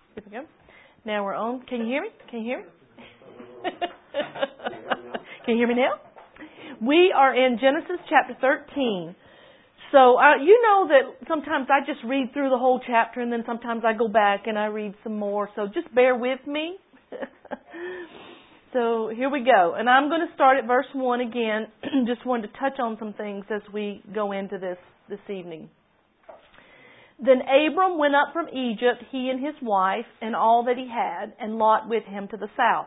Here we go. Now we're on. Can you hear me? Can you hear me? Can you hear me now? We are in Genesis chapter 13. So, you know that sometimes I just read through the whole chapter and then sometimes I go back and I read some more. So just bear with me. So here we go. And I'm going to start at verse 1 again. Just wanted to touch on some things as we go into this evening. Then Abram went up from Egypt, he and his wife, and all that he had, and Lot with him to the south.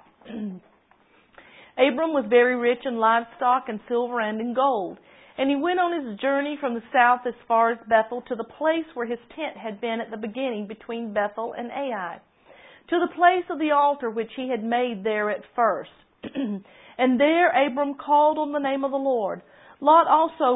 Abram was very rich in livestock and silver and in gold. And he went on his journey from the south as far as Bethel to the place where his tent had been at the beginning between Bethel and Ai, to the place of the altar which he had made there at first. And there Abram called on the name of the Lord. Lot also,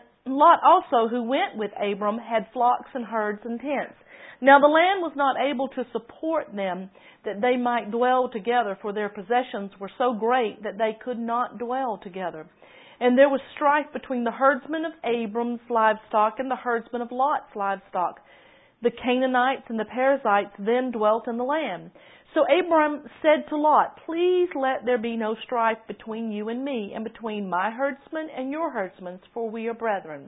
who went with Abram, had flocks and herds and tents. Now the land was not able to support them, that they might dwell together, for their possessions were so great that they could not dwell together. And there was strife between the herdsmen of Abram's livestock and the herdsmen of Lot's livestock. The Canaanites and the Perizzites then dwelt in the land. So Abram said to Lot, "Please let there be no strife between you and me, and between my herdsmen and your herdsmen, for we are brethren.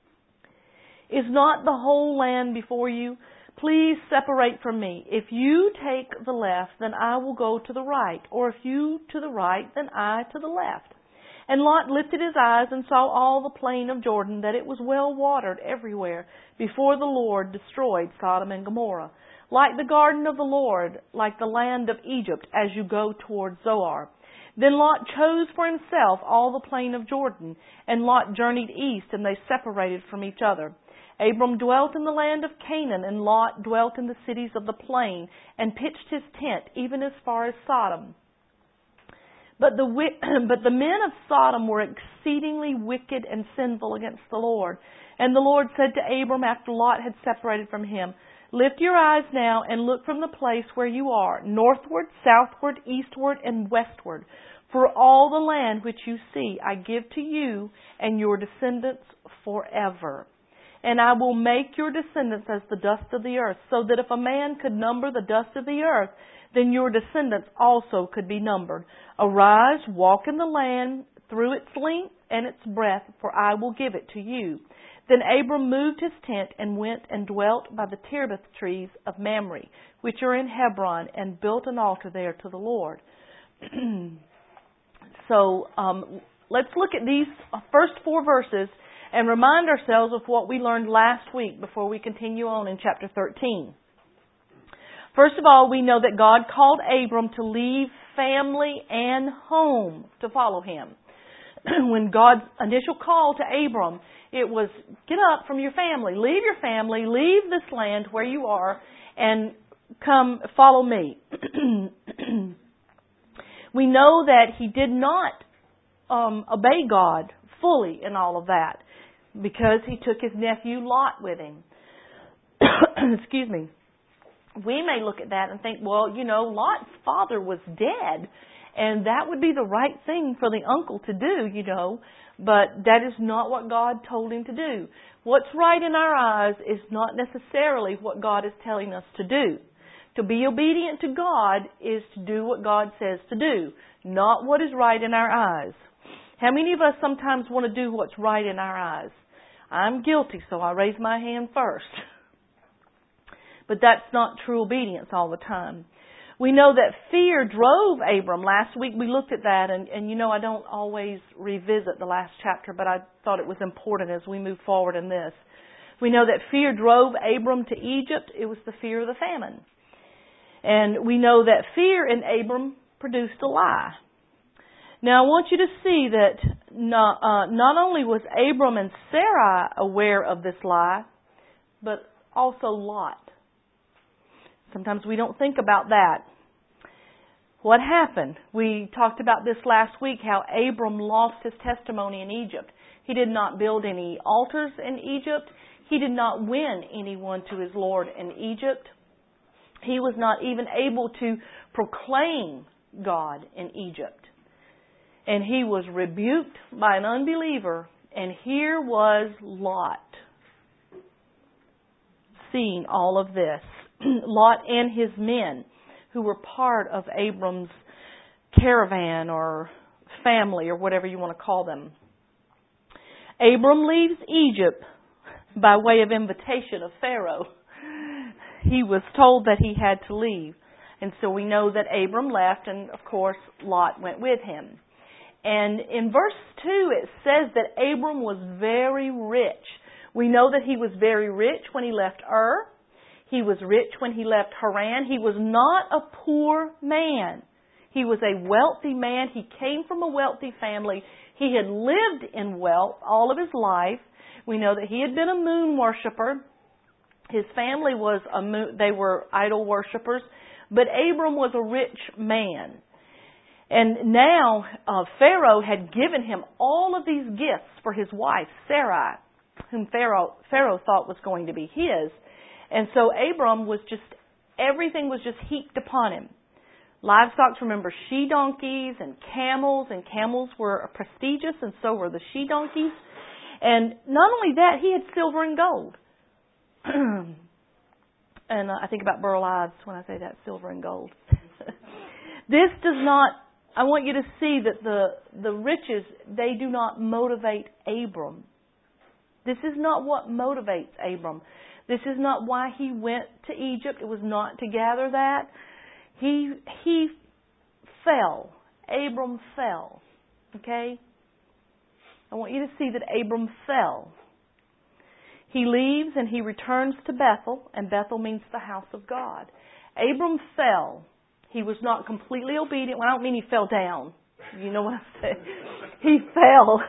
Is not the whole land before you? Please separate from me. If you take the left, then I will go to the right, or if you to the right, then I to the left." And Lot lifted his eyes and saw all the plain of Jordan, that it was well watered everywhere, before the Lord destroyed Sodom and Gomorrah, like the garden of the Lord, like the land of Egypt, as you go toward Zoar. Then Lot chose for himself all the plain of Jordan, and Lot journeyed east, and they separated from each other. Abram dwelt in the land of Canaan, and Lot dwelt in the cities of the plain, and pitched his tent even as far as Sodom. But the men of Sodom were exceedingly wicked and sinful against the Lord. And the Lord said to Abram after Lot had separated from him, "Lift your eyes now and look from the place where you are, northward, southward, eastward, and westward. For all the land which you see I give to you and your descendants forever. And I will make your descendants as the dust of the earth, so that if a man could number the dust of the earth, then your descendants also could be numbered. Arise, walk in the land through its length and its breadth, for I will give it to you." Then Abram moved his tent and went and dwelt by the terebinth trees of Mamre, which are in Hebron, and built an altar there to the Lord. So let's look at these first 4 verses and remind ourselves of what we learned last week before we continue on in chapter 13. First of all, we know that God called Abram to leave family and home to follow Him. When God's initial call to Abram, it was, get up from your family, leave this land where you are, and come follow me. We know that he did not obey God fully in all of that, because he took his nephew Lot with him. Excuse me. We may look at that and think, well, Lot's father was dead, and that would be the right thing for the uncle to do, but that is not what God told him to do. What's right in our eyes is not necessarily what God is telling us to do. To be obedient to God is to do what God says to do, not what is right in our eyes. How many of us sometimes want to do what's right in our eyes? I'm guilty, so I raise my hand first. But that's not true obedience all the time. We know that fear drove Abram. Last week we looked at that, and I don't always revisit the last chapter, but I thought it was important as we move forward in this. We know that fear drove Abram to Egypt. It was the fear of the famine. And we know that fear in Abram produced a lie. Now I want you to see that not only was Abram and Sarai aware of this lie, but also Lot. Sometimes we don't think about that. What happened? We talked about this last week, how Abram lost his testimony in Egypt. He did not build any altars in Egypt. He did not win anyone to his Lord in Egypt. He was not even able to proclaim God in Egypt. And he was rebuked by an unbeliever. And here was Lot seeing all of this. Lot and his men, who were part of Abram's caravan or family or whatever you want to call them. Abram leaves Egypt by way of invitation of Pharaoh. He was told that he had to leave. And so we know that Abram left, and of course Lot went with him. And in verse 2 it says that Abram was very rich. We know that he was very rich when he left Ur. He was rich when he left Haran. He was not a poor man. He was a wealthy man. He came from a wealthy family. He had lived in wealth all of his life. We know that he had been a moon worshiper. His family was they were idol worshippers. But Abram was a rich man. And now Pharaoh had given him all of these gifts for his wife, Sarai, whom Pharaoh thought was going to be his. And so Abram was everything was just heaped upon him. Livestock, remember, she-donkeys and camels were prestigious, and so were the she-donkeys. And not only that, he had silver and gold. And I think about Burl Ives when I say that, silver and gold. This does not, I want you to see that the riches, they do not motivate Abram. This is not what motivates Abram. This is not why he went to Egypt. It was not to gather that. He fell. Abram fell. Okay? I want you to see that Abram fell. He leaves and he returns to Bethel, and Bethel means the house of God. Abram fell. He was not completely obedient. Well, I don't mean he fell down. You know what I'm saying? He fell.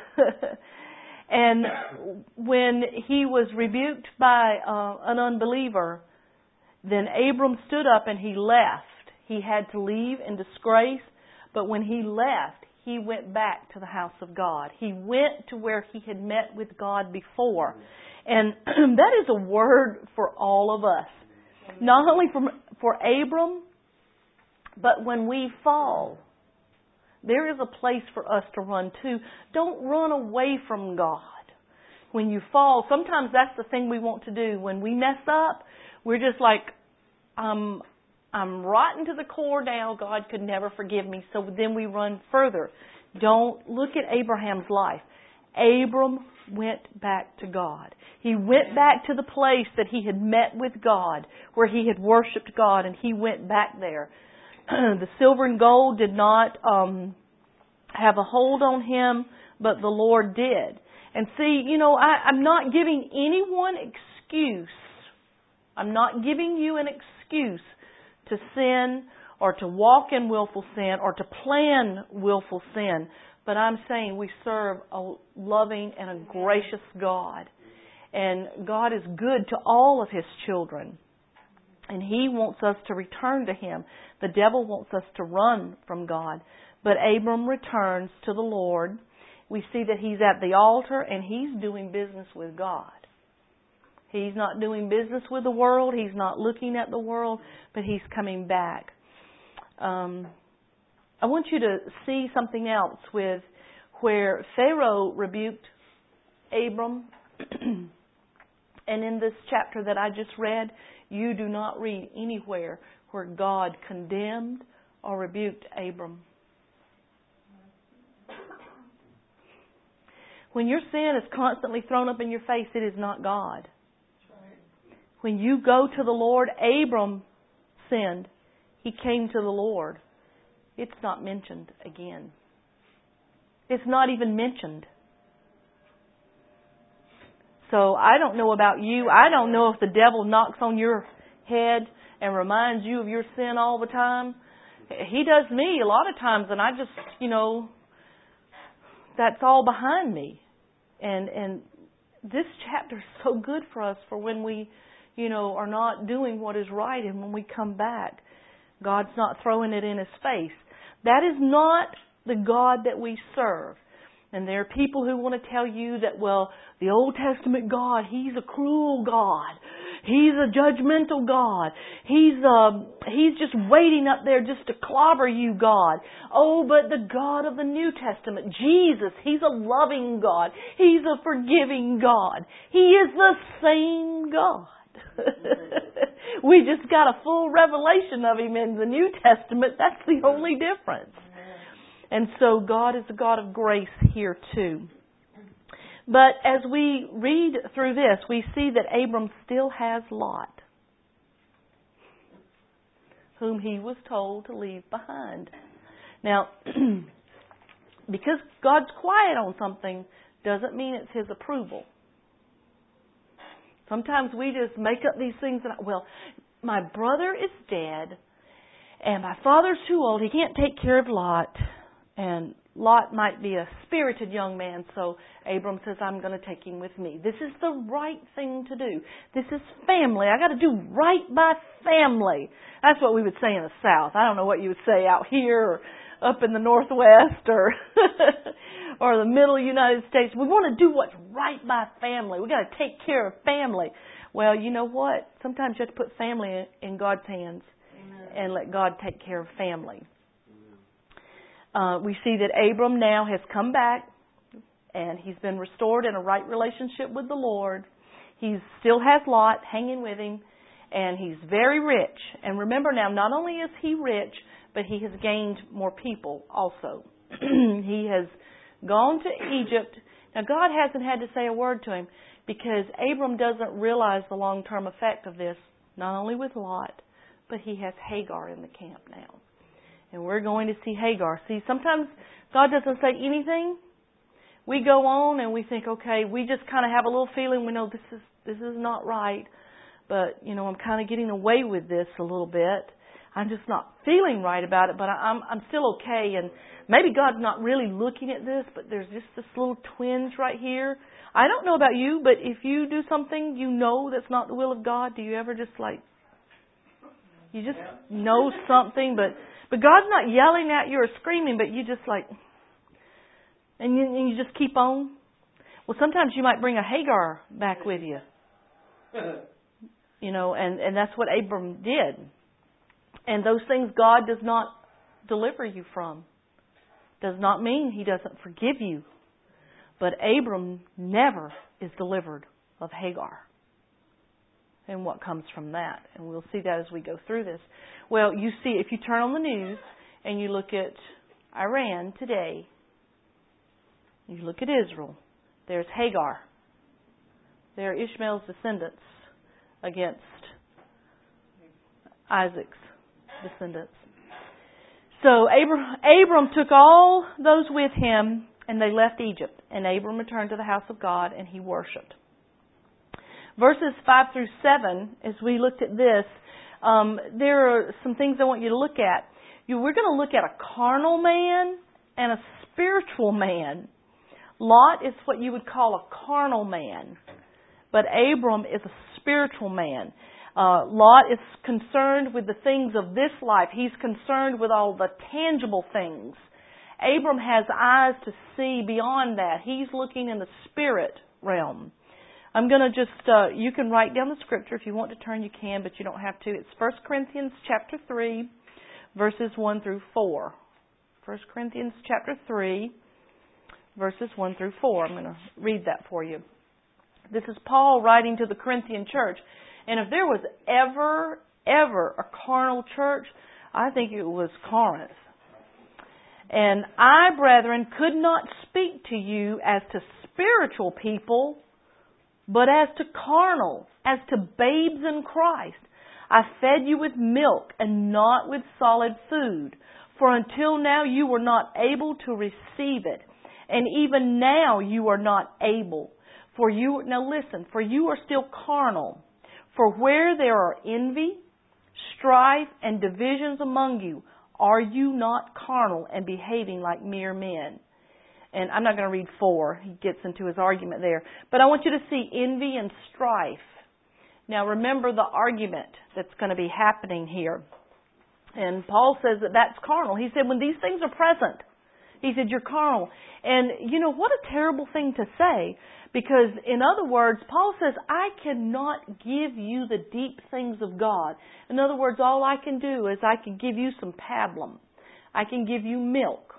And when he was rebuked by an unbeliever, then Abram stood up and he left. He had to leave in disgrace, but when he left, he went back to the house of God. He went to where he had met with God before. And that is a word for all of us. Not only for Abram, but when we fall, there is a place for us to run to. Don't run away from God. When you fall, sometimes that's the thing we want to do. When we mess up, we're just like, I'm rotten to the core now. God could never forgive me. So then we run further. Don't look at Abraham's life. Abram went back to God. He went back to the place that he had met with God, where he had worshipped God, and he went back there. The silver and gold did not have a hold on him, but the Lord did. And see, I'm not giving anyone excuse. I'm not giving you an excuse to sin or to walk in willful sin or to plan willful sin. But I'm saying we serve a loving and a gracious God. And God is good to all of His children. And He wants us to return to Him. The devil wants us to run from God. But Abram returns to the Lord. We see that he's at the altar and he's doing business with God. He's not doing business with the world. He's not looking at the world, but he's coming back. I want you to see something else with where Pharaoh rebuked Abram. And in this chapter that I just read, you do not read anywhere where God condemned or rebuked Abram. When your sin is constantly thrown up in your face, it is not God. When you go to the Lord, Abram sinned. He came to the Lord. It's not mentioned again. It's not even mentioned. So I don't know about you. I don't know if the devil knocks on your head and reminds you of your sin all the time. He does me a lot of times, and I just, that's all behind me. And this chapter is so good for us for when we, are not doing what is right, and when we come back, God's not throwing it in His face. That is not the God that we serve. And there are people who want to tell you that, the Old Testament God, He's a cruel God. He's a judgmental God. He's just waiting up there just to clobber you, God. Oh, but the God of the New Testament, Jesus, He's a loving God. He's a forgiving God. He is the same God. We just got a full revelation of Him in the New Testament. That's the only difference. And so God is a God of grace here too. But as we read through this, we see that Abram still has Lot, whom he was told to leave behind. Now, because God's quiet on something doesn't mean it's His approval. Sometimes we just make up these things and, well, my brother is dead and my father's too old. He can't take care of Lot. And Lot might be a spirited young man, so Abram says, I'm going to take him with me. This is the right thing to do. This is family. I got to do right by family. That's what we would say in the South. I don't know what you would say out here or up in the Northwest or or the middle United States. We want to do what's right by family. We got to take care of family. Well, you know what? Sometimes you have to put family in God's hands. Amen. And let God take care of family. We see that Abram now has come back and he's been restored in a right relationship with the Lord. He still has Lot hanging with him and he's very rich. And remember now, not only is he rich, but he has gained more people also. He has gone to Egypt. Now God hasn't had to say a word to him because Abram doesn't realize the long-term effect of this, not only with Lot, but he has Hagar in the camp now. And we're going to see Hagar. See, sometimes God doesn't say anything. We go on and we think, okay, we just kind of have a little feeling. We know this is not right. But, you know, I'm kind of getting away with this a little bit. I'm just not feeling right about it, but I'm still okay. And maybe God's not really looking at this, but there's just this little twinge right here. I don't know about you, but if you do something you know that's not the will of God, do you ever just you just know something, but God's not yelling at you or screaming, but you just and you just keep on. Well, sometimes you might bring a Hagar back with you. You know, and that's what Abram did. And those things God does not deliver you from. Does not mean He doesn't forgive you. But Abram never is delivered of Hagar. And what comes from that. And we'll see that as we go through this. Well, you see, if you turn on the news and you look at Iran today, you look at Israel, there's Hagar. They're Ishmael's descendants against Isaac's descendants. So Abram took all those with him and they left Egypt. And Abram returned to the house of God and he worshipped. Verses 5 through 7, as we looked at this, there are some things I want you to look at. We're going to look at a carnal man and a spiritual man. Lot is what you would call a carnal man, but Abram is a spiritual man. Lot is concerned with the things of this life. He's concerned with all the tangible things. Abram has eyes to see beyond that. He's looking in the spirit realm. I'm going to just, you can write down the scripture. If you want to turn, you can, but you don't have to. It's 1 Corinthians chapter 3, verses 1 through 4. 1 Corinthians chapter 3, verses 1 through 4. I'm going to read that for you. This is Paul writing to the Corinthian church. And if there was ever a carnal church, I think it was Corinth. And I, brethren, could not speak to you as to spiritual people, but as to carnal, as to babes in Christ. I fed you with milk and not with solid food, for until now you were not able to receive it, and even now you are not able. For you are still carnal. For where there are envy, strife, and divisions among you, are you not carnal and behaving like mere men? And I'm not going to read 4. He gets into his argument there. But I want you to see envy and strife. Now remember the argument that's going to be happening here. And Paul says that that's carnal. He said when these things are present, he said you're carnal. And you know, what a terrible thing to say. Because in other words, Paul says, I cannot give you the deep things of God. In other words, all I can do is I can give you some pablum. I can give you milk.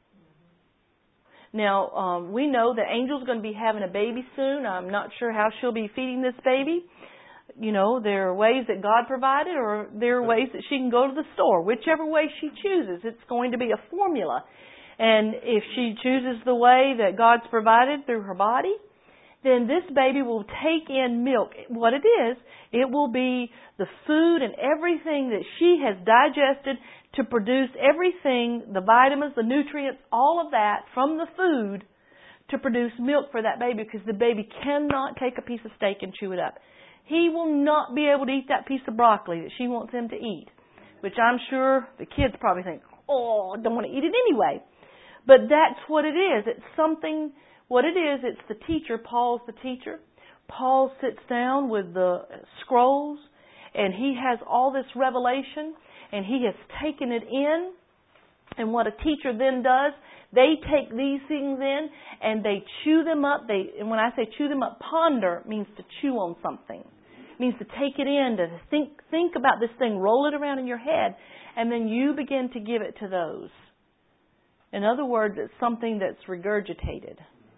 Now, we know that Angel's going to be having a baby soon. I'm not sure how she'll be feeding this baby. there are ways that God provided, or there are ways that she can go to the store. Whichever way she chooses, it's going to be a formula. And if she chooses the way that God's provided through her body, then this baby will take in milk. What it is, it will be the food and everything that she has digested to produce everything, the vitamins, the nutrients, all of that from the food to produce milk for that baby, because the baby cannot take a piece of steak and chew it up. He will not be able to eat that piece of broccoli that she wants him to eat, which I'm sure the kids probably think, I don't want to eat it anyway. But that's what it is. It's something, what it is, it's the teacher. Paul's the teacher. Paul sits down with the scrolls, and he has all this revelation, and he has taken it in. And what a teacher then does, they take these things in and they chew them up. And when I say chew them up, ponder means to chew on something. It means to take it in, to think about this thing, roll it around in your head, and then you begin to give it to those. In other words, it's something that's regurgitated.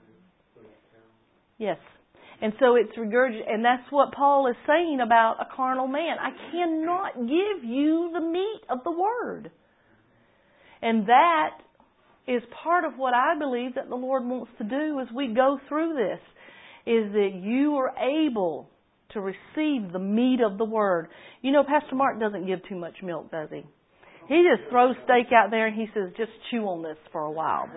Yes. And so it's regurgitated. And that's what Paul is saying about a carnal man. I cannot give you the meat of the Word. And that is part of what I believe that the Lord wants to do as we go through this, is that you are able to receive the meat of the Word. Pastor Mark doesn't give too much milk, does he? He just throws steak out there and he says, just chew on this for a while.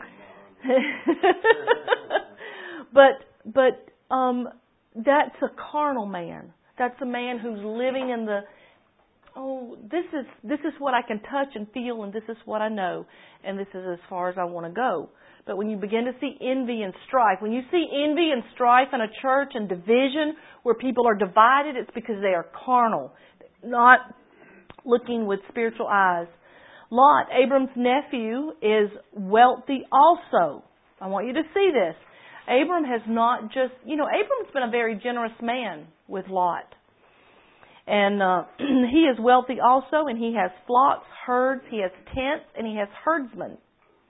But that's a carnal man. That's a man who's living in the, this is what I can touch and feel, and this is what I know, and this is as far as I want to go. But when you begin to see envy and strife, when you see envy and strife in a church and division where people are divided, it's because they are carnal, not looking with spiritual eyes. Lot, Abram's nephew, is wealthy also. I want you to see this. Abram has not just, Abram's been a very generous man with Lot. And he is wealthy also, and he has flocks, herds, he has tents, and he has herdsmen.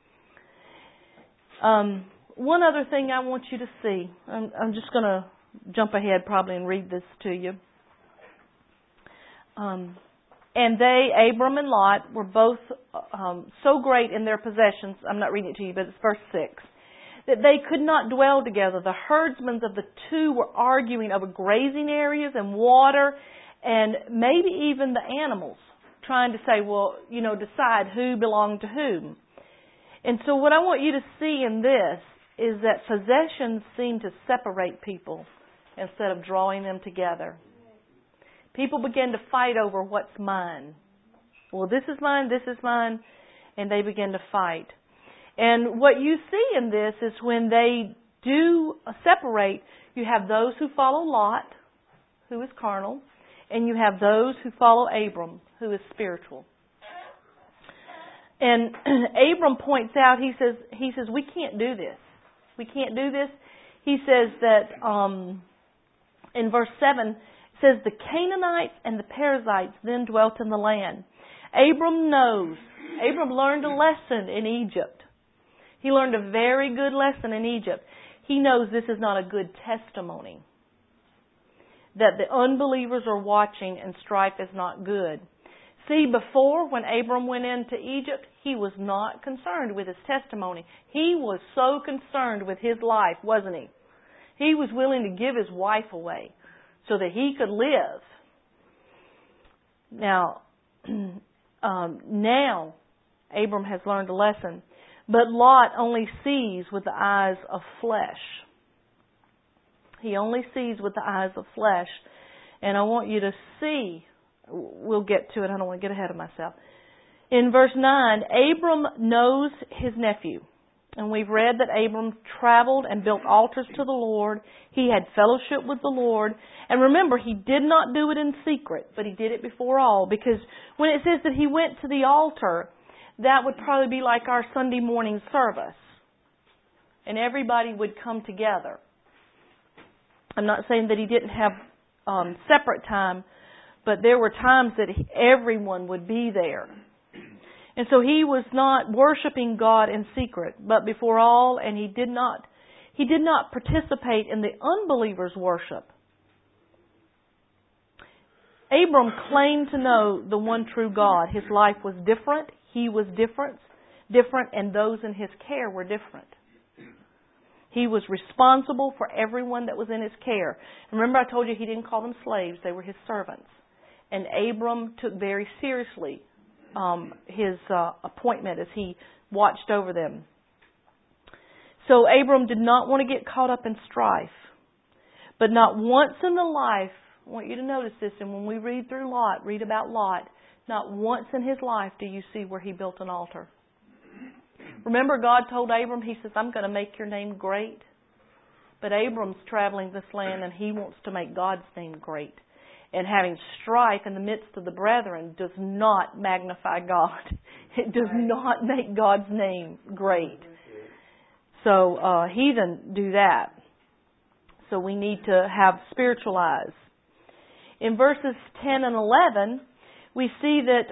One other thing I want you to see, I'm just going to jump ahead probably and read this to you. And they, Abram and Lot, were both so great in their possessions, I'm not reading it to you, but it's verse 6, that they could not dwell together. The herdsmen of the two were arguing over grazing areas and water, and maybe even the animals, trying to say, decide who belonged to whom. And so what I want you to see in this is that possessions seem to separate people instead of drawing them together. People begin to fight over what's mine. Well, this is mine, and they begin to fight. And what you see in this is when they do separate, you have those who follow Lot, who is carnal, and you have those who follow Abram, who is spiritual. And Abram points out, he says, we can't do this. We can't do this. He says that in verse 7, it says, the Canaanites and the Perizzites then dwelt in the land. Abram knows. Abram learned a lesson in Egypt. He learned a very good lesson in Egypt. He knows this is not a good testimony, that the unbelievers are watching and strife is not good. See, before, when Abram went into Egypt, he was not concerned with his testimony. He was so concerned with his life, wasn't he? He was willing to give his wife away so that he could live. Now, Abram has learned a lesson. But Lot only sees with the eyes of flesh. He only sees with the eyes of flesh. And I want you to see, we'll get to it, I don't want to get ahead of myself. In verse 9, Abram knows his nephew. And we've read that Abram traveled and built altars to the Lord. He had fellowship with the Lord. And remember, he did not do it in secret, but he did it before all. Because when it says that he went to the altar, that would probably be like our Sunday morning service. And everybody would come together. I'm not saying that he didn't have separate time, but there were times that everyone would be there. And so he was not worshiping God in secret, but before all, and he did not participate in the unbelievers' worship. Abram claimed to know the one true God. His life was different. He was different, and those in his care were different. He was responsible for everyone that was in his care. Remember I told you he didn't call them slaves. They were his servants. And Abram took very seriously his appointment as he watched over them. So Abram did not want to get caught up in strife. But not once in the life, I want you to notice this, and when we read through Lot, read about Lot, not once in his life do you see where he built an altar. Remember God told Abram, He says, I'm going to make your name great. But Abram's traveling this land and he wants to make God's name great. And having strife in the midst of the brethren does not magnify God. It does not make God's name great. So heathen do that. So we need to have spiritual eyes. In verses 10 and 11, we see that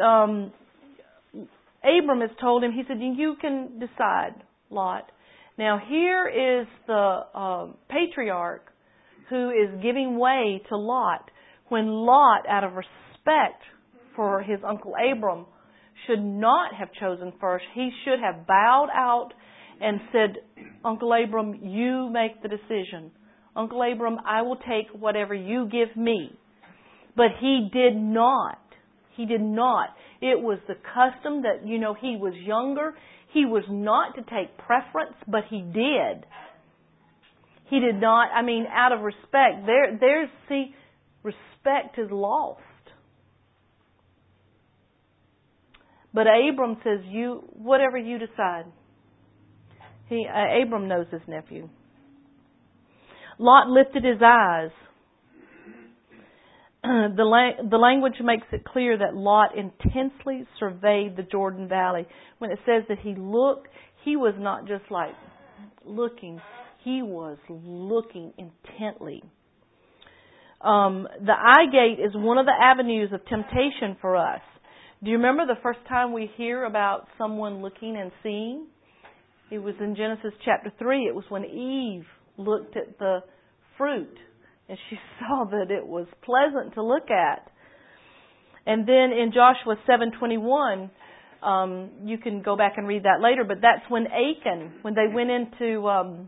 Abram has told him, he said, you can decide, Lot. Now here is the patriarch who is giving way to Lot, when Lot, out of respect for his uncle Abram, should not have chosen first. He should have bowed out and said, Uncle Abram, you make the decision. Uncle Abram, I will take whatever you give me. But he did not. He did not. It was the custom that, he was younger. He was not to take preference, but he did. He did not, out of respect. Respect is lost. But Abram says, whatever you decide. Abram knows his nephew. Lot lifted his eyes. The language makes it clear that Lot intensely surveyed the Jordan Valley. When it says that he looked, he was not just like looking. He was looking intently. The eye gate is one of the avenues of temptation for us. Do you remember the first time we hear about someone looking and seeing? It was in Genesis chapter 3. It was when Eve looked at the fruit and she saw that it was pleasant to look at. And then in Joshua 7:21, you can go back and read that later, but that's when Achan, when they went into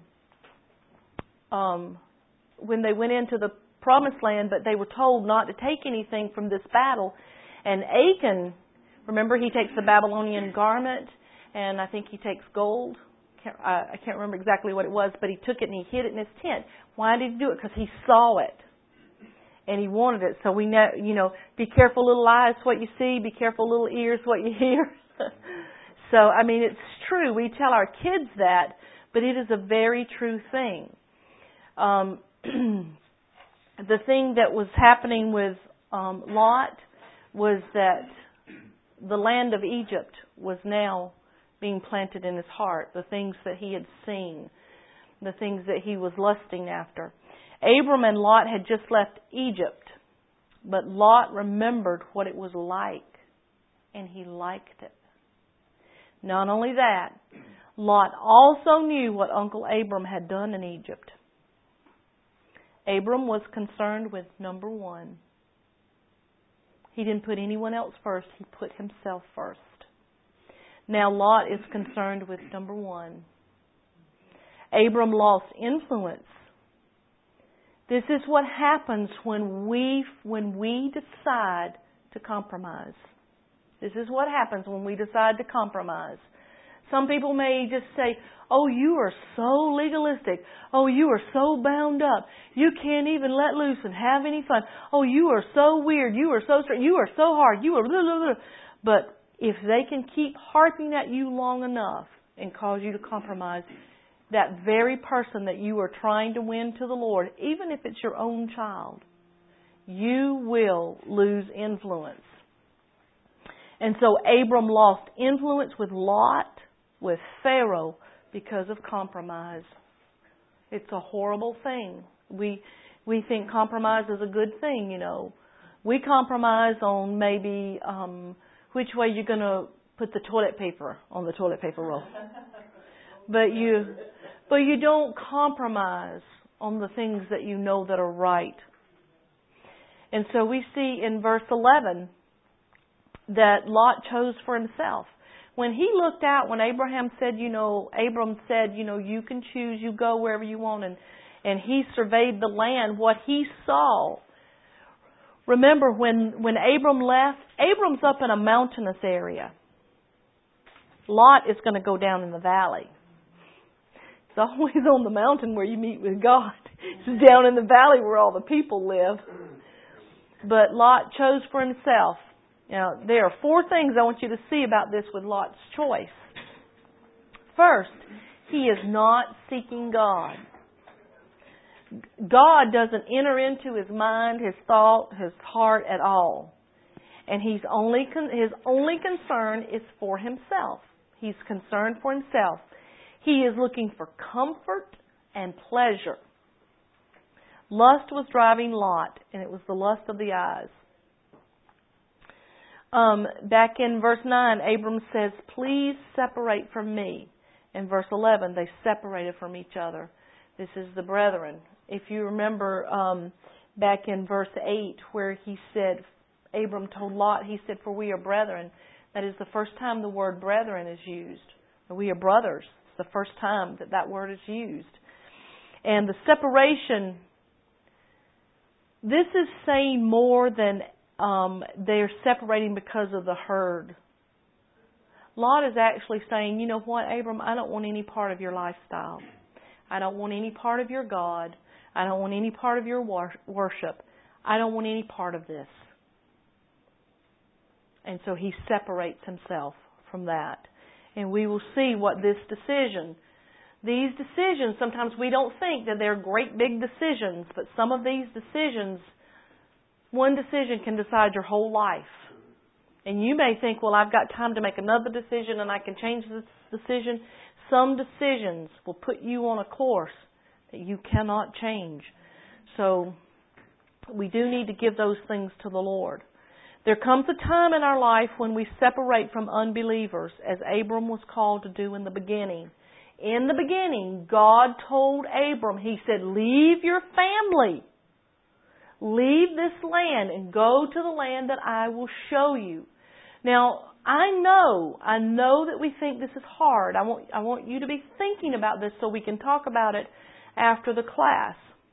the promised land, but they were told not to take anything from this battle. And Achan, remember, he takes the Babylonian garment, and I think he takes gold. I can't remember exactly what it was, but he took it and he hid it in his tent. Why did he do it? Because he saw it. And he wanted it. So we know, be careful little eyes what you see, be careful little ears what you hear. So, it's true. We tell our kids that, but it is a very true thing. The thing that was happening with Lot was that the land of Egypt was now being planted in his heart, the things that he had seen, the things that he was lusting after. Abram and Lot had just left Egypt, but Lot remembered what it was like, and he liked it. Not only that, Lot also knew what Uncle Abram had done in Egypt. Abram was concerned with number one. He didn't put anyone else first. He put himself first. Now Lot is concerned with number one. Abram lost influence. This is what happens when we decide to compromise. This is what happens when we decide to compromise. Some people may just say, oh, you are so legalistic. Oh, you are so bound up. You can't even let loose and have any fun. Oh, you are so weird. You are so strict. You are so hard. You are blah, blah, blah. But if they can keep harping at you long enough and cause you to compromise, that very person that you are trying to win to the Lord, even if it's your own child, you will lose influence. And so Abram lost influence with Lot, with Pharaoh, because of compromise. It's a horrible thing. We think compromise is a good thing, We compromise on maybe which way you're going to put the toilet paper on the toilet paper roll. But you don't compromise on the things that you know that are right. And so we see in verse 11 that Lot chose for himself. When he looked out, when Abram said, you can choose, you go wherever you want, and he surveyed the land, what he saw. Remember, when Abram left, Abram's up in a mountainous area. Lot is going to go down in the valley. It's always on the mountain where you meet with God. It's down in the valley where all the people live. But Lot chose for himself. Now, there are 4 things I want you to see about this with Lot's choice. First, he is not seeking God. God doesn't enter into his mind, his thought, his heart at all. And his only concern is for himself. He's concerned for himself. He is looking for comfort and pleasure. Lust was driving Lot, and it was the lust of the eyes. Back in verse 9, Abram says, please separate from me. In verse 11, they separated from each other. This is the brethren. If you remember back in verse 8 where he said, Abram told Lot, he said, for we are brethren. That is the first time the word brethren is used. We are brothers. It's the first time that word is used. And the separation, this is saying more than they're separating because of the herd. Lot is actually saying, you know what, Abram, I don't want any part of your lifestyle. I don't want any part of your God. I don't want any part of your worship. I don't want any part of this. And so he separates himself from that. And we will see what these decisions, sometimes we don't think that they're great big decisions, but some of these decisions, one decision can decide your whole life. And you may think, well, I've got time to make another decision and I can change this decision. Some decisions will put you on a course that you cannot change. So we do need to give those things to the Lord. There comes a time in our life when we separate from unbelievers, as Abram was called to do in the beginning. In the beginning, God told Abram, He said, leave your family. Leave this land and go to the land that I will show you. Now, I know that we think this is hard. I want you to be thinking about this so we can talk about it after the class.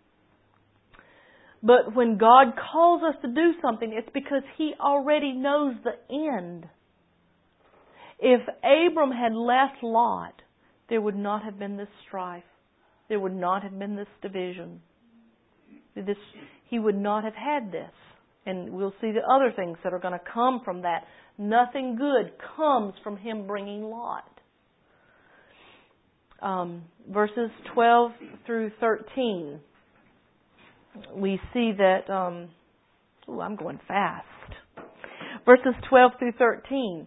But when God calls us to do something, it's because He already knows the end. If Abram had left Lot, there would not have been this strife. There would not have been this division. He would not have had this. And we'll see the other things that are going to come from that. Nothing good comes from him bringing Lot. Verses 12 through 13. We see that... I'm going fast. Verses 12 through 13.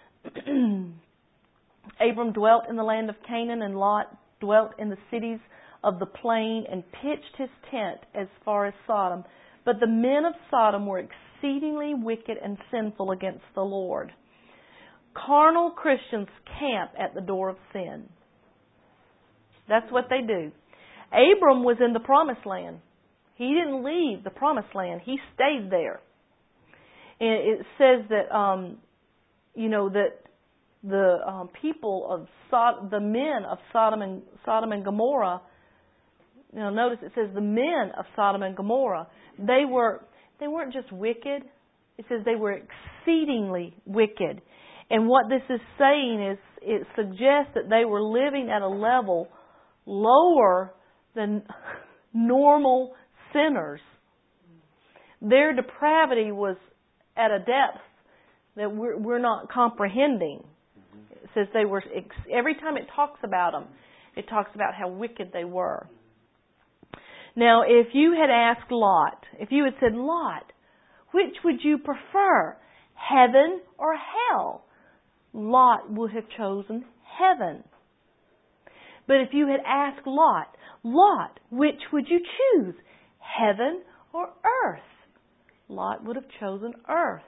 Abram dwelt in the land of Canaan, and Lot dwelt in the cities of the plain and pitched his tent as far as Sodom. But the men of Sodom were exceedingly wicked and sinful against the Lord. Carnal Christians camp at the door of sin. That's what they do. Abram was in the promised land. He didn't leave the promised land. He stayed there. And it says that, that the people of the men of Sodom and Gomorrah. Notice it says the men of Sodom and Gomorrah. They weren't just wicked. It says they were exceedingly wicked. And what this is saying is it suggests that they were living at a level lower than normal sinners. Their depravity was at a depth that we're not comprehending. It says they were, every time it talks about them, it talks about how wicked they were. Now, if you had asked Lot, if you had said, Lot, which would you prefer, heaven or hell? Lot would have chosen heaven. But if you had asked Lot, which would you choose, heaven or earth? Lot would have chosen earth.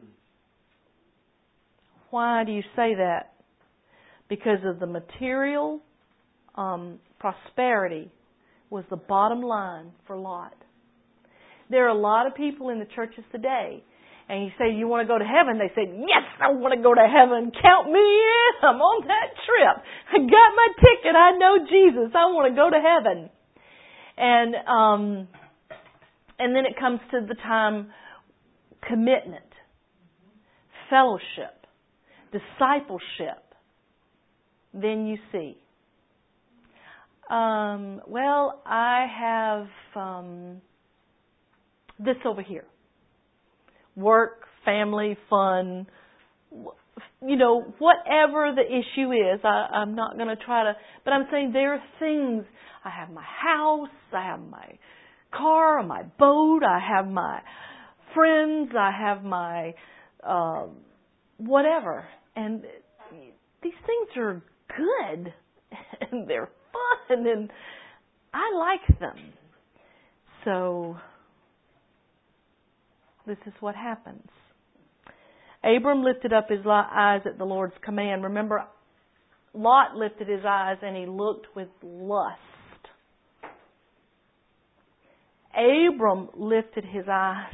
Why do you say that? Because of the material prosperity was the bottom line for Lot. There are a lot of people in the churches today, and you say, you want to go to heaven? They say, yes, I want to go to heaven. Count me in. I'm on that trip. I got my ticket. I know Jesus. I want to go to heaven. And then it comes to the time, commitment, fellowship, discipleship. Then you see. Well, I have this over here. Work, family, fun, whatever the issue is. I'm not going to try to, but I'm saying there are things. I have my house, I have my car, my boat, I have my friends, I have my whatever. And these things are good, and they're fun, and I like them. So this is what happens. Abram lifted up his eyes at the Lord's command. Remember, Lot lifted his eyes and he looked with lust. Abram lifted his eyes.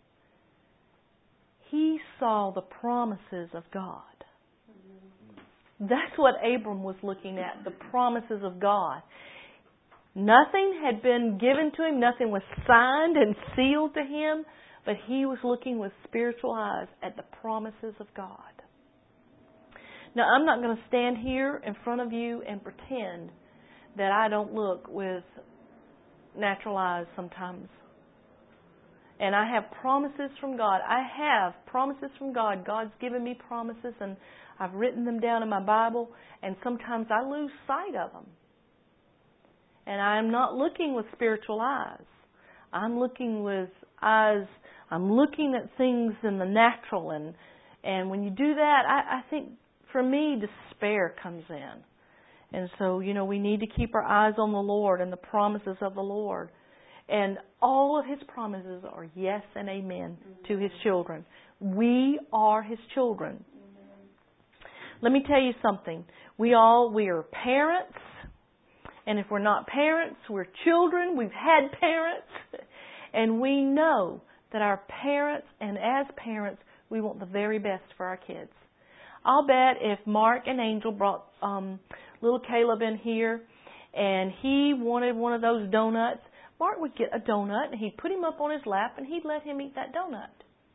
He saw the promises of God. That's what Abram was looking at, the promises of God. Nothing had been given to him, nothing was signed and sealed to him, but he was looking with spiritual eyes at the promises of God. Now, I'm not going to stand here in front of you and pretend that I don't look with natural eyes sometimes. And I have promises from God. I have promises from God. God's given me promises, and I've written them down in my Bible, and sometimes I lose sight of them. And I'm not looking with spiritual eyes. I'm looking with eyes. I'm looking at things in the natural, and when you do that, I think for me despair comes in. And so, we need to keep our eyes on the Lord and the promises of the Lord. And all of His promises are yes and amen to His children. We are His children. Let me tell you something. We are parents, and if we're not parents, we're children. We've had parents, and we know that our parents, and as parents, we want the very best for our kids. I'll bet if Mark and Angel brought little Caleb in here and he wanted one of those donuts, Mark would get a donut and he'd put him up on his lap and he'd let him eat that donut.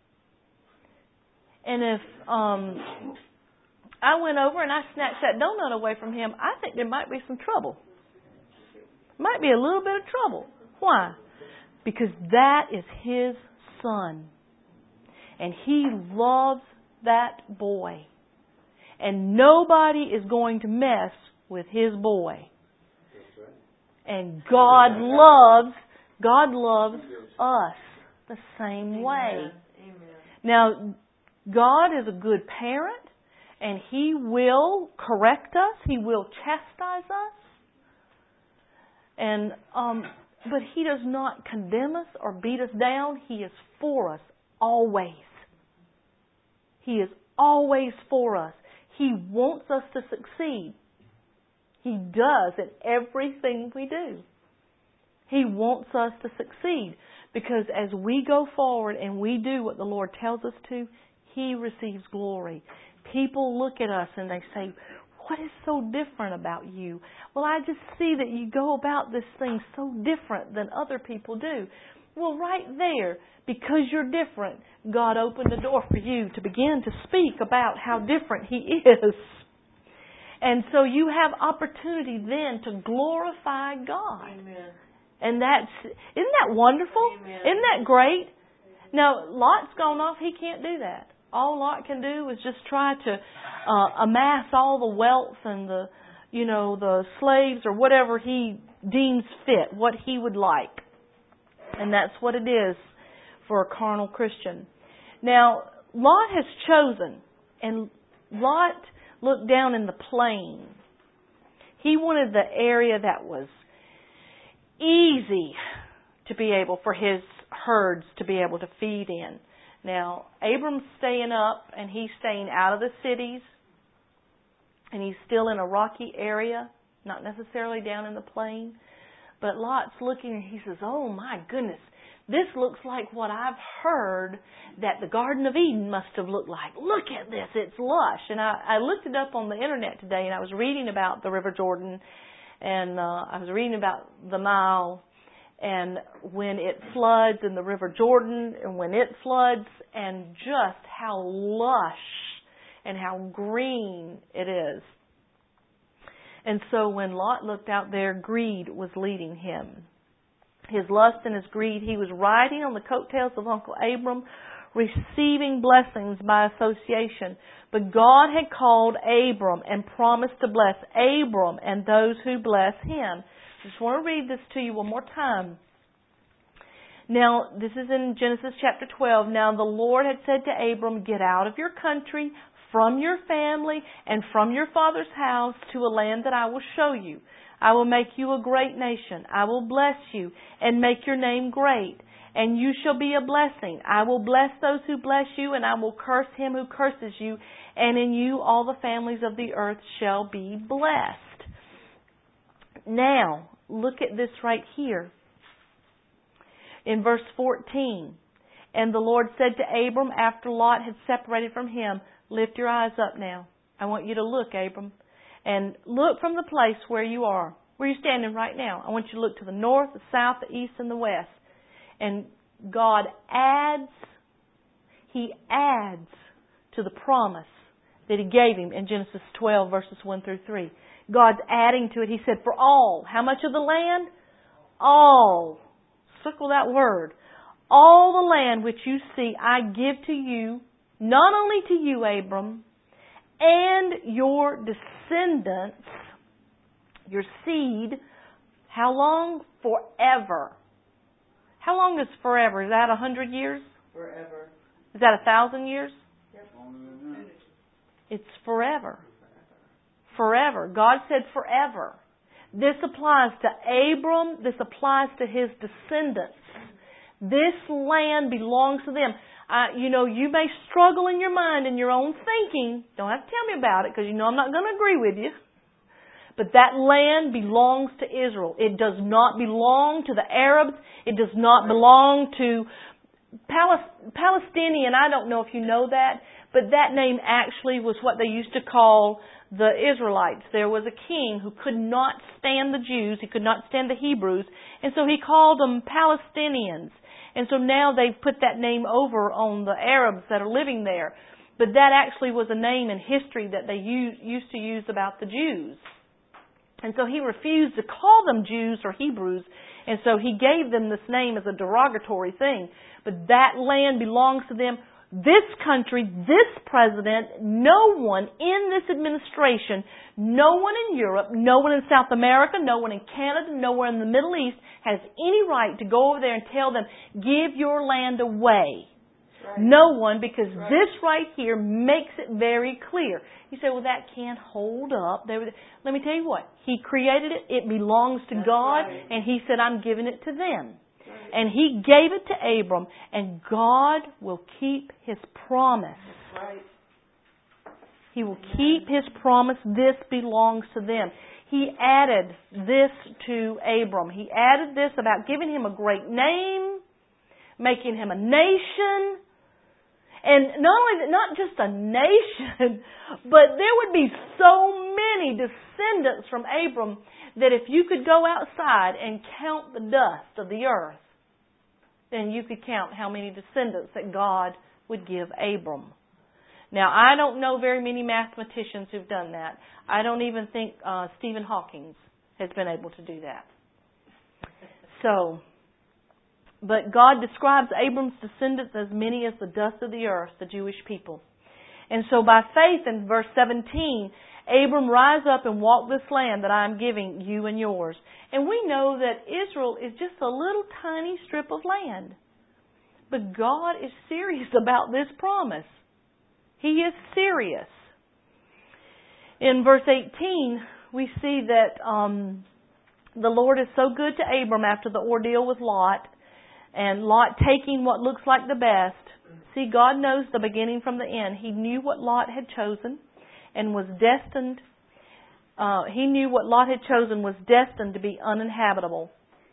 And if I went over and I snatched that donut away from him, I think there might be some trouble. Might be a little bit of trouble. Why? Because that is his son. And he loves that boy. And nobody is going to mess with his boy. And God loves us the same way. Amen. Now, God is a good parent, and He will correct us. He will chastise us. And but He does not condemn us or beat us down. He is for us always. He is always for us. He wants us to succeed. He does in everything we do. He wants us to succeed because as we go forward and we do what the Lord tells us to, He receives glory. People look at us and they say, "What is so different about you?" Well, I just see that you go about this thing so different than other people do. Well, right there, because you're different, God opened the door for you to begin to speak about how different He is. And so you have opportunity then to glorify God. Amen. And isn't that wonderful? Amen. Isn't that great? Now, Lot's gone off. He can't do that. All Lot can do is just try to amass all the wealth and the slaves or whatever he deems fit, what he would like. And that's what it is for a carnal Christian. Now, Lot has chosen, and Lot looked down in the plain. He wanted the area that was easy to be able for his herds to be able to feed in. Now, Abram's staying up and he's staying out of the cities, and he's still in a rocky area, not necessarily down in the plain. But Lot's looking and he says, "Oh my goodness, This looks like what I've heard that the Garden of Eden must have looked like. Look at this, it's lush. And I looked it up on the internet today, and I was reading about the River Jordan, and I was reading about the Nile, and when it floods in the River Jordan, and when it floods, and just how lush and how green it is. And so when Lot looked out there, greed was leading him. His lust and his greed, he was riding on the coattails of Uncle Abram, receiving blessings by association. But God had called Abram and promised to bless Abram and those who bless him. I just want to read this to you one more time. Now, this is in Genesis chapter 12. Now the Lord had said to Abram, get out of your country, from your family, and from your father's house to a land that I will show you. I will make you a great nation. I will bless you and make your name great, and you shall be a blessing. I will bless those who bless you, and I will curse him who curses you, and in you all the families of the earth shall be blessed. Now, look at this right here. In verse 14, and the Lord said to Abram after Lot had separated from him, lift your eyes up now. I want you to look, Abram. And look from the place where you are, where you're standing right now. I want you to look to the north, the south, the east, and the west. And God adds to the promise that He gave him in Genesis 12, verses 1 through 3. God's adding to it. He said, for all. How much of the land? All. Circle that word. All the land which you see, I give to you, not only to you, Abram, and your descendants, your seed. How long? Forever. How long is forever? Is that 100 years? Forever. Is that 1,000 years? Yes. It's forever. Forever. God said forever. This applies to Abram. This applies to his descendants. This land belongs to them. You may struggle in your mind in your own thinking. Don't have to tell me about it because you know I'm not going to agree with you. But that land belongs to Israel. It does not belong to the Arabs. It does not belong to Palestinian. I don't know if you know that, but that name actually was what they used to call the Israelites. There was a king who could not stand the Jews. He could not stand the Hebrews. And so he called them Palestinians. And so now they've put that name over on the Arabs that are living there. But that actually was a name in history that they used to use about the Jews. And so he refused to call them Jews or Hebrews. And so he gave them this name as a derogatory thing. But that land belongs to them. This country, this president, no one in this administration, no one in Europe, no one in South America, no one in Canada, nowhere in the Middle East has any right to go over there and tell them, give your land away. Right. No one, because this right here makes it very clear. You say, well, that can't hold up. Let me tell you what. He created it. It belongs to God. Right. And He said, I'm giving it to them. And He gave it to Abram, and God will keep His promise. Right. He will keep His promise. This belongs to them. He added this to Abram. He added this about giving him a great name, making him a nation, and not just a nation, but there would be so many descendants from Abram that if you could go outside and count the dust of the earth, then you could count how many descendants that God would give Abram. Now, I don't know very many mathematicians who've done that. I don't even think Stephen Hawking has been able to do that. But God describes Abram's descendants as many as the dust of the earth, the Jewish people. And so by faith, in verse 17, Abram, rise up and walk this land that I am giving you and yours. And we know that Israel is just a little tiny strip of land. But God is serious about this promise. He is serious. In verse 18, we see that the Lord is so good to Abram after the ordeal with Lot, and Lot taking what looks like the best. See, God knows the beginning from the end. He knew what Lot had chosen and was destined. He knew what Lot had chosen was destined to be uninhabitable.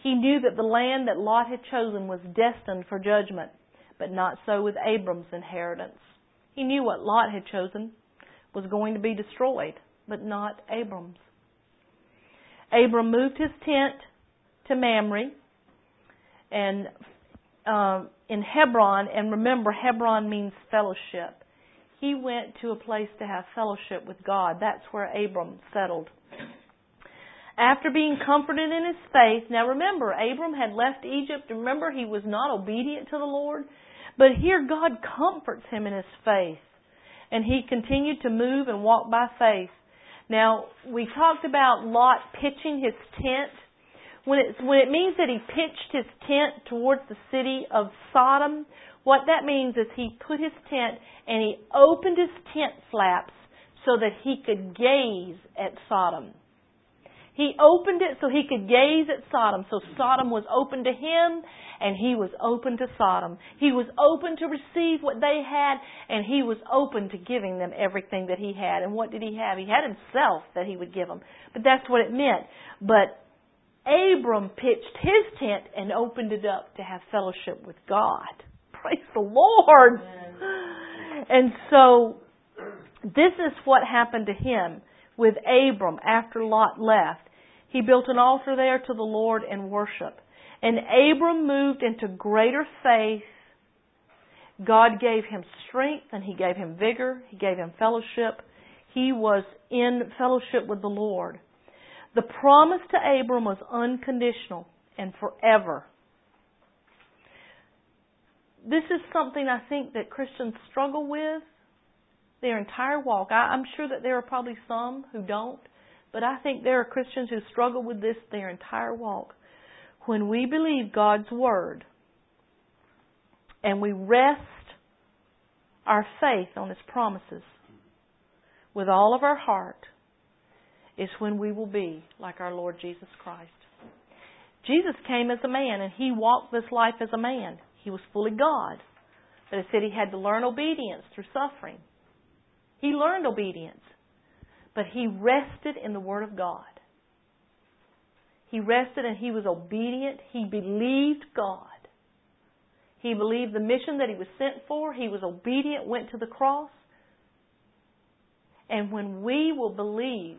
He knew that the land that Lot had chosen was destined for judgment, but not so with Abram's inheritance. He knew what Lot had chosen was going to be destroyed, but not Abram's. Abram moved his tent to Mamre and in Hebron, and remember, Hebron means fellowship. He went to a place to have fellowship with God. That's where Abram settled. After being comforted in his faith, now remember, Abram had left Egypt. Remember, he was not obedient to the Lord. But here God comforts him in his faith. And he continued to move and walk by faith. Now, we talked about Lot pitching his tent. When it means that he pitched his tent towards the city of Sodom, what that means is he put his tent and he opened his tent flaps so that he could gaze at Sodom. He opened it so he could gaze at Sodom. So Sodom was open to him and he was open to Sodom. He was open to receive what they had and he was open to giving them everything that he had. And what did he have? He had himself that he would give them. But that's what it meant. But Abram pitched his tent and opened it up to have fellowship with God. Praise the Lord! Amen. And so this is what happened to him with Abram after Lot left. He built an altar there to the Lord and worship. And Abram moved into greater faith. God gave him strength and He gave him vigor. He gave him fellowship. He was in fellowship with the Lord. The promise to Abram was unconditional and forever. This is something I think that Christians struggle with their entire walk. I'm sure that there are probably some who don't, but I think there are Christians who struggle with this their entire walk. When we believe God's Word and we rest our faith on His promises with all of our heart, is when we will be like our Lord Jesus Christ. Jesus came as a man and He walked this life as a man. He was fully God. But it said He had to learn obedience through suffering. He learned obedience. But He rested in the Word of God. He rested and He was obedient. He believed God. He believed the mission that He was sent for. He was obedient, went to the cross. And when we will believe,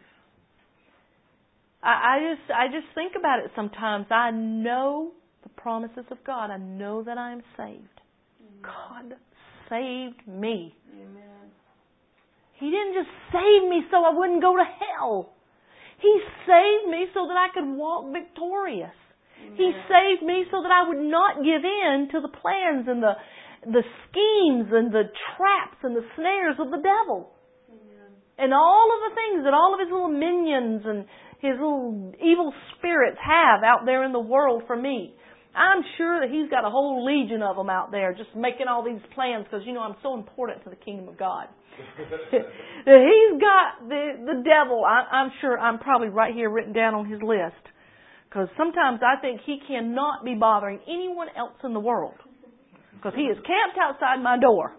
I just think about it sometimes. I know the promises of God. I know that I am saved. Amen. God saved me. Amen. He didn't just save me so I wouldn't go to hell. He saved me so that I could walk victorious. Amen. He saved me so that I would not give in to the plans and the schemes and the traps and the snares of the devil. Amen. And all of the things that all of his little minions and his little evil spirits have out there in the world for me. I'm sure that he's got a whole legion of them out there just making all these plans because, I'm so important to the kingdom of God. He's got the devil. I'm sure I'm probably right here written down on his list because sometimes I think he cannot be bothering anyone else in the world because he is camped outside my door.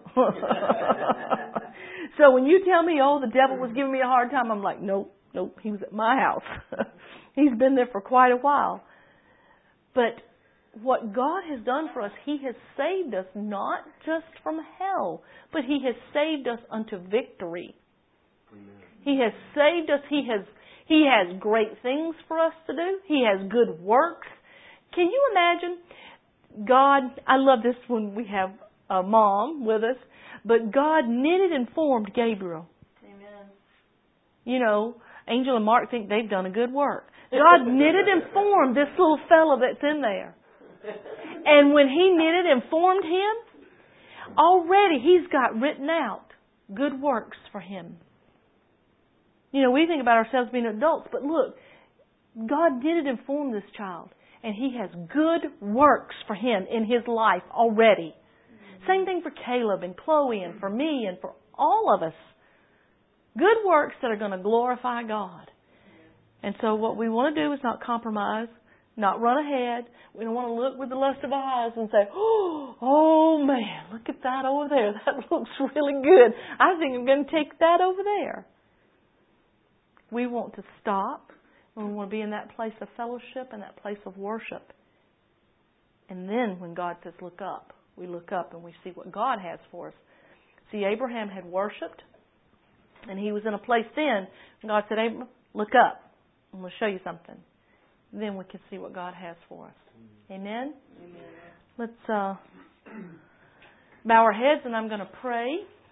So when you tell me, the devil was giving me a hard time, I'm like, nope, he was at my house. He's been there for quite a while. But what God has done for us, He has saved us not just from hell, but He has saved us unto victory. Amen. He has saved us. He has great things for us to do. He has good works. Can you imagine God? I love this when we have a mom with us, but God knitted and formed Gabriel. Amen. Angel and Mark think they've done a good work. God knitted and formed this little fella that's in there. And when He knitted and formed him, already He's got written out good works for him. We think about ourselves being adults, but look, God knitted and formed this child, and He has good works for him in his life already. Mm-hmm. Same thing for Caleb and Chloe and for me and for all of us. Good works that are going to glorify God. And so what we want to do is not compromise, not run ahead. We don't want to look with the lust of our eyes and say, oh man, look at that over there. That looks really good. I think I'm going to take that over there. We want to stop, and we want to be in that place of fellowship and that place of worship. And then when God says, look up, we look up and we see what God has for us. See, Abraham had worshipped, and he was in a place then, and God said, Abraham, look up. I'm going to show you something. Then we can see what God has for us. Amen? Amen. Let's bow our heads, and I'm going to pray.